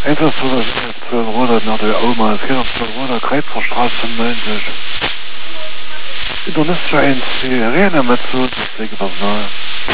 Einfach so, dass ich 12 Ruder nach der Oma, es geht auf 12 Ruder, Kreuzverstraße 90. Du nimmst für eins, die Arena mit so, das liegt auf nahe.